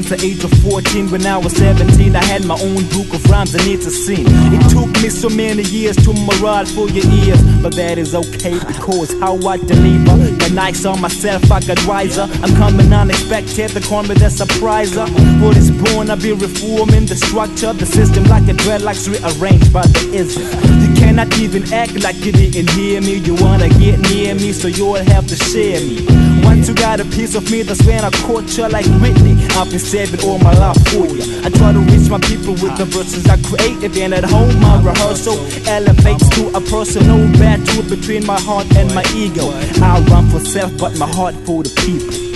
since the age of 14. When I was 17, I had my own book of rhymes I need to sing. It took me so many years to morale for your ears, but that is okay because how I deliver the nights on myself, I got wiser. I'm coming unexpected, they call me the surpriser. What is born, I be reforming the structure, the system like a dreadlocks rearranged by the ism. You cannot even act like you didn't hear me. You wanna get near me, so you'll have to share me. Once you got a piece of me, that's when I caught you like Whitney. I've been saving all my life for you. I try to reach my people with the verses I create. If then at home, my rehearsal elevates to a personal battle between my heart and my ego. I run for self, but my heart for the people.